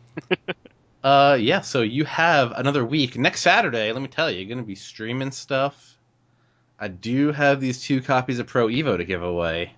uh, yeah, so you have another week. Next Saturday, let me tell you, you're going to be streaming stuff. I do have these two copies of Pro Evo to give away.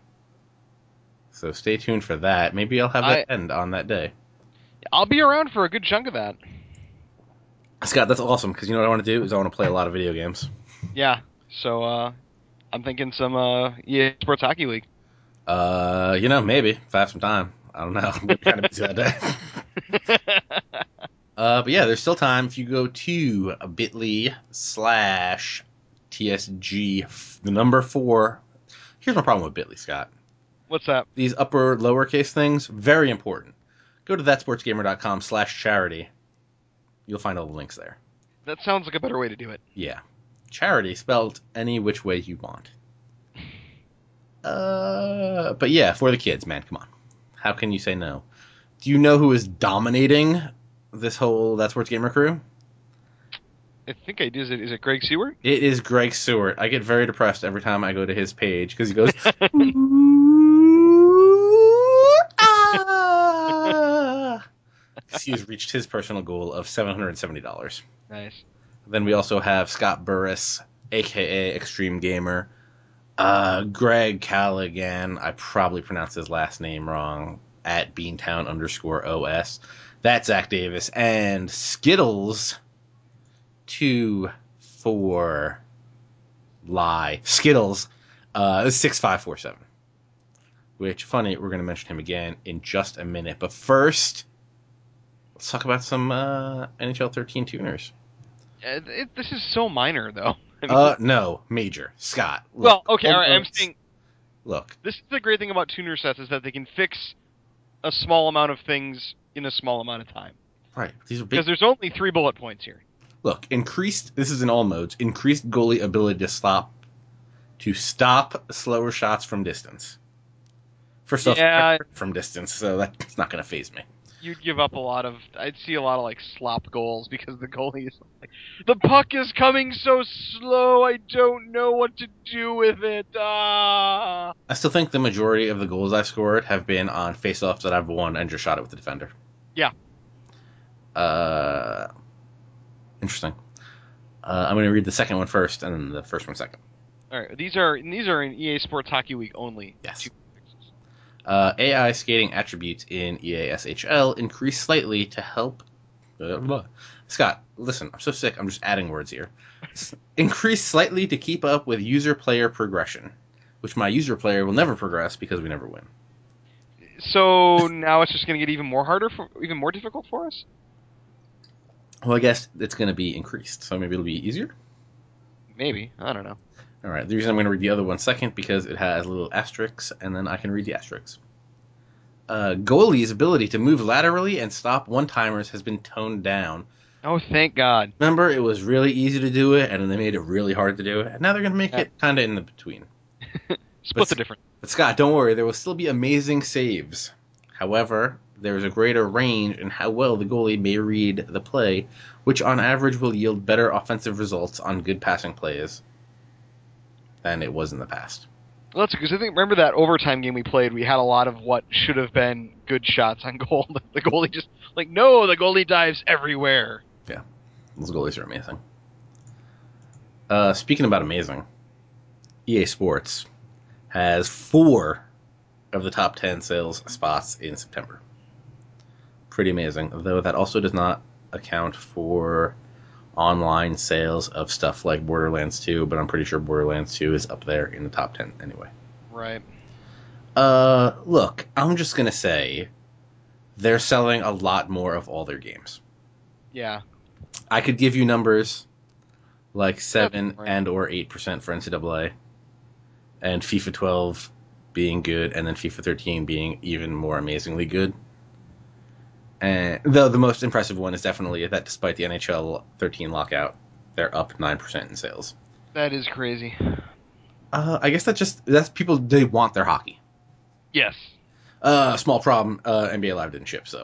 So stay tuned for that. Maybe I'll have that I- end on that day. I'll be around for a good chunk of that. Scott, that's awesome, because you know what I want to do is I want to play a lot of video games. Yeah. So uh, I'm thinking some uh, E A Sports Hockey League. Uh, you know, maybe, if I have some time. I don't know. I'm kind of busy that day. uh, but yeah, there's still time. If you go to bit.ly slash TSG, the number four. Here's my problem with bit.ly, Scott. What's that? These upper lowercase things, very important. Go to thatsportsgamer.com slash charity. You'll find all the links there. That sounds like a better way to do it. Yeah. Charity, spelled any which way you want. Uh, but yeah, for the kids, man, come on. How can you say no? Do you know who is dominating this whole That Sports Gamer crew? I think I do. Is it, is it Greg Seward? It is Greg Seward. I get very depressed every time I go to his page because he goes, ah! He has reached his personal goal of seven hundred seventy dollars. Nice. Then we also have Scott Burris, a k a. Extreme Gamer. Uh, Greg Callaghan, I probably pronounced his last name wrong, at Beantown underscore O S. That's Zach Davis. And Skittles, two, four, lie. Skittles, uh, six five four seven. which, funny, we're going to mention him again in just a minute. But first, let's talk about some uh, N H L thirteen tuners. It, it, this is so minor, though. I mean, Uh, no, major. Scott. Look, well, okay, all right, I'm almost- saying... Look, This is the great thing about tuner sets, is that they can fix a small amount of things in a small amount of time. right, these are big. Because there's only three bullet points here. Look, increased, this is in all modes, increased goalie ability to stop, to stop slower shots from distance. First off, Yeah. from distance, so that's not going to phase me. You'd give up a lot of... I'd see a lot of, like, slop goals because the goalie is like, the puck is coming so slow, I don't know what to do with it. Ah. I still think the majority of the goals I've scored have been on face-offs that I've won and just shot it with the defender. Yeah. Uh, interesting. Uh, I'm going to read the second one first, and then the first one second. All right, these are these are in E A Sports Hockey Week only. Yes. Two- Uh, A I skating attributes in E A S H L increase slightly to help. Blah, blah. Scott, listen, I'm so sick. I'm just adding words here. Increase slightly to keep up with user-player progression, which my user player will never progress because we never win. So now it's just going to get even more harder, for, even more difficult for us? Well, I guess it's going to be increased, so maybe it'll be easier. Maybe. I don't know. All right, the reason I'm going to read the other one second because it has little asterisks, and then I can read the asterisks. Uh, goalie's ability to move laterally and stop one-timers has been toned down. Oh, thank God. Remember, it was really easy to do it, and then they made it really hard to do it. And now they're going to make Yeah. it kind of in the between. Split But- the difference. But Scott, don't worry, there will still be amazing saves. However, there is a greater range in how well the goalie may read the play, which on average will yield better offensive results on good passing plays than it was in the past. Well, that's because I think, remember that overtime game we played, we had a lot of what should have been good shots on goal. The goalie just, like, no, the goalie dives everywhere. Those goalies are amazing. Uh, speaking about amazing, E A Sports has four of the top ten sales spots in September. Pretty amazing, though that also does not account for online sales of stuff like Borderlands two, but I'm pretty sure Borderlands two is up there in the top ten anyway. Right. Uh, look, I'm just gonna say they're selling a lot more of all their games. Yeah. I could give you numbers like seven right. and or eight percent for N C double A, and FIFA twelve being good, and then FIFA thirteen being even more amazingly good. And though the most impressive one is definitely that despite the N H L thirteen lockout, they're up nine percent in sales. That is crazy. Uh, I guess that just that's people they want their hockey. Yes. Uh, small problem. Uh, N B A Live didn't ship, so.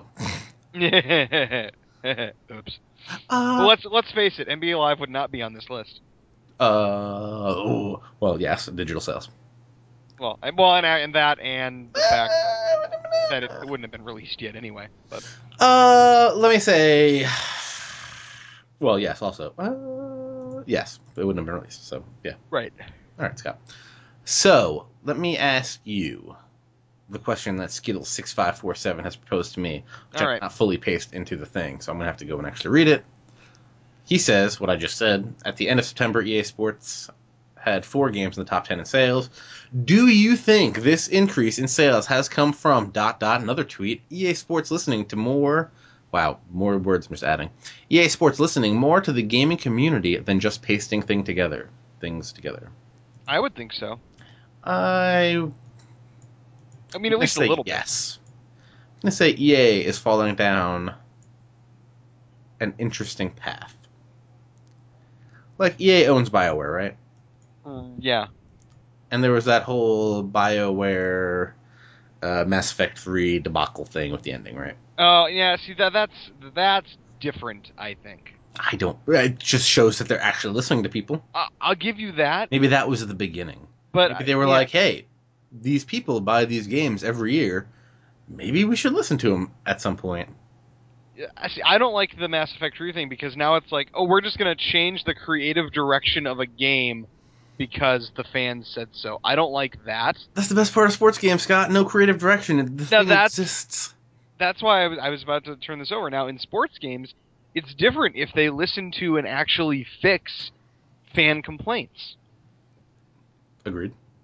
Oops. Uh, Well, let's let's face it, N B A Live would not be on this list. uh, oh, well, yes, digital sales. Well, I- well, and, and that, and the fact that it, it wouldn't have been released yet anyway. But Uh, let me say. Well, yes, also. Uh, yes, it wouldn't have been released, so, yeah. right. All right, Scott. So, let me ask you the question that Skittles six five four seven has proposed to me, which All I right. cannot fully paste into the thing, so I'm going to have to go and actually read it. He says, what I just said, at the end of September, E A Sports had four games in the top ten in sales. Do you think this increase in sales has come from dot dot another tweet, E A Sports listening to more... Wow, more words I'm just adding. E A Sports listening more to the gaming community than just pasting thing together, things together. I would think so. I I mean, at I'm least a gonna say little bit. yes. I'm going to say E A is falling down an interesting path. Like, E A owns BioWare, right? Mm, yeah. And there was that whole BioWare uh, Mass Effect three debacle thing with the ending, right? Oh, yeah. See, that that's that's different. I think. I don't... It just shows that they're actually listening to people. I, I'll give you that. Maybe that was the beginning. But Maybe they were yeah, like, hey, these people buy these games every year. Maybe we should listen to them at some point. I see. I don't like the Mass Effect three thing because now it's like, oh, we're just gonna change the creative direction of a game because the fans said so. I don't like that. That's the best part of sports games, Scott. No creative direction. The Now thing that's- exists. That's why I was, I was about to turn this over. Now, in sports games, it's different if they listen to and actually fix fan complaints. Agreed.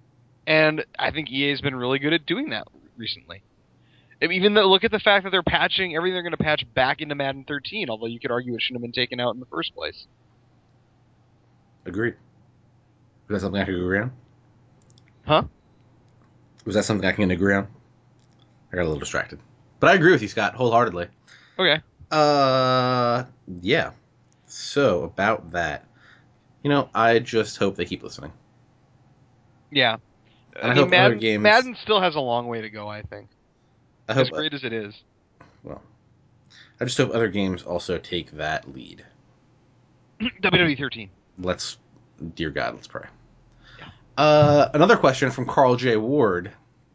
And I think E A's been really good at doing that recently. I mean, even though, look at the fact that they're patching everything they're going to patch back into Madden thirteen, although you could argue it shouldn't have been taken out in the first place. Agreed. Was that something I could agree on? Huh? Was that something I can agree on? I got a little distracted. But I agree with you, Scott, wholeheartedly. Okay. Uh, yeah. So, about that. You know, I just hope they keep listening. Yeah. And I, I mean, hope Madden, other games... Madden still has a long way to go, I think. I hope, as great as it is. Well, I just hope other games also take that lead. W W E thirteen. Let's, dear God, let's pray. Yeah. Uh, another question from Carl J. Ward.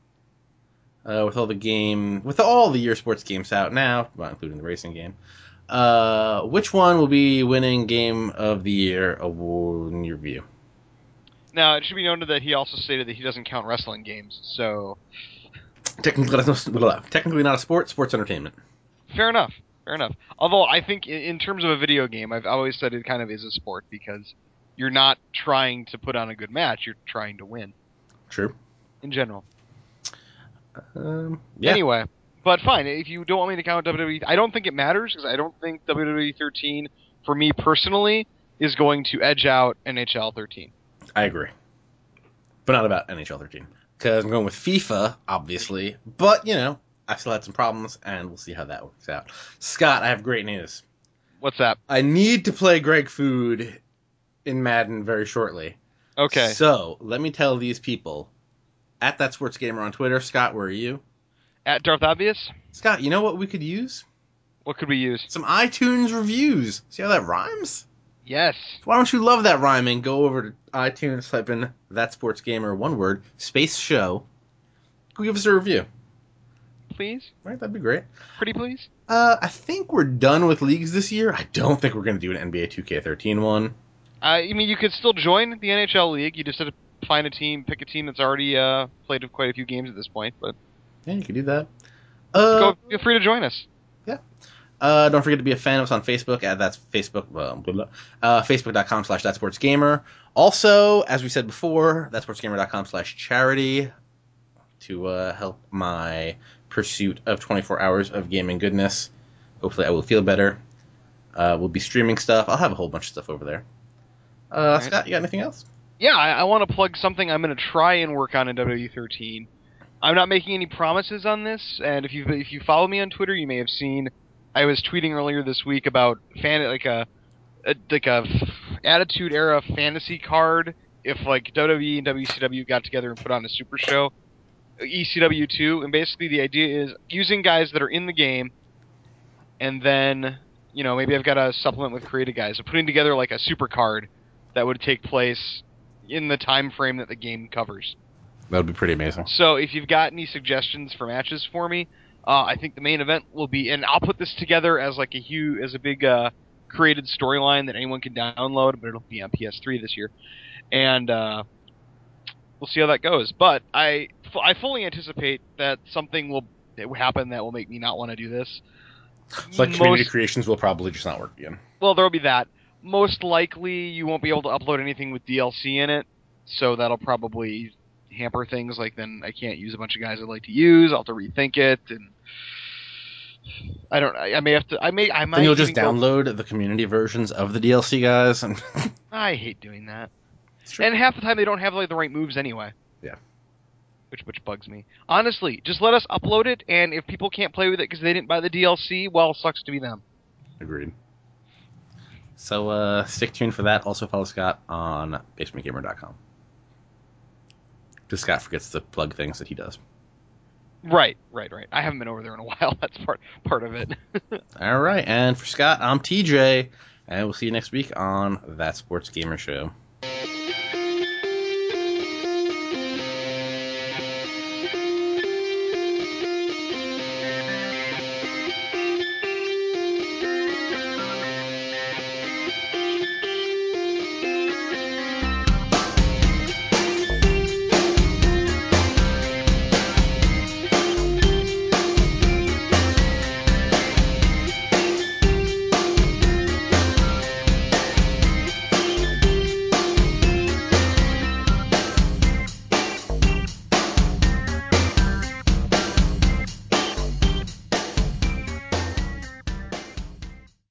Uh, with all the game, with all the year sports games out now, well, including the racing game, uh, which one will be winning Game of the Year award in your view? Now, it should be noted that he also stated that he doesn't count wrestling games, so... Technically, technically not a sport, sports entertainment. Fair enough, fair enough. Although, I think in terms of a video game, I've always said it kind of is a sport, because you're not trying to put on a good match, you're trying to win. True. In general. Um, yeah. Anyway, but fine, if you don't want me to count W W E, I don't think it matters, because I don't think W W E thirteen, for me personally, is going to edge out N H L thirteen. I agree. But not about N H L thirteen. Because I'm going with FIFA, obviously. But, you know, I still had some problems, and we'll see how that works out. Scott, I have great news. What's that? I need to play Greg Food in Madden very shortly. Okay. So, let me tell these people, at That Sports Gamer on Twitter, Scott, where are you? At Darth Obvious? Scott, you know what we could use? What could we use? Some iTunes reviews. See how that rhymes? Yes. Why don't you love that rhyming? Go over to iTunes, type in That Sports Gamer, one word, space show. Go give us a review. Please? Right, that'd be great. Pretty please? Uh, I think we're done with leagues this year. I don't think we're going to do an N B A two K thirteen one. Uh, I mean, you could still join the N H L league. You just have to find a team, pick a team that's already uh, played quite a few games at this point. But Yeah, you could do that. Uh, go, feel free to join us. Yeah. Uh, don't forget to be a fan of us on Facebook at that's Facebook, well, blah, blah, uh, facebook.com slash that sports gamer. Also, as we said before, that sports gamer dot com slash charity to uh, help my pursuit of twenty-four hours of gaming goodness. Hopefully I will feel better. Uh, we'll be streaming stuff. I'll have a whole bunch of stuff over there. Uh, Right. Scott, you got anything else? Yeah, I, I want to plug something I'm going to try and work on in W W E thirteen. I'm not making any promises on this, and if you if you follow me on Twitter, you may have seen I was tweeting earlier this week about fan like a, a like a f- Attitude Era fantasy card. If like W W E and W C W got together and put on a super show, E C W two, and basically the idea is using guys that are in the game, and then you know maybe I've got a supplement with creative guys, so putting together like a super card that would take place in the time frame that the game covers. That would be pretty amazing. So if you've got any suggestions for matches for me, uh, I think the main event will be, and I'll put this together as like a huge, as a big uh, created storyline that anyone can download, but it'll be on P S three this year, and uh, we'll see how that goes. But I, I fully anticipate that something will happen that will make me not want to do this. It's like community Most- creations will probably just not work again. Well, there'll be that. Most likely, you won't be able to upload anything with D L C in it, so that'll probably hamper things. Like, then I can't use a bunch of guys I'd like to use. I'll have to rethink it, and I don't. I, I may have to. I may. I might. Then you'll just even go- download the community versions of the D L C guys, and I hate doing that. It's true. And half the time they don't have like the right moves anyway. Yeah. Which which bugs me. Honestly, just let us upload it, and if people can't play with it because they didn't buy the D L C, well, sucks to be them. Agreed. So uh, stick tuned for that. Also follow Scott on basement gamer dot com. Because Scott forgets to plug things that he does. Right, right, right. I haven't been over there in a while. That's part part of it. All right, and for Scott, I'm T J, and we'll see you next week on That Sports Gamer Show.